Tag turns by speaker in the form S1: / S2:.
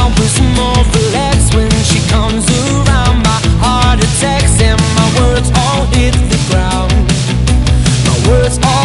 S1: was more relaxed when she comes around. My heart attacks and my words all hit the ground. My words all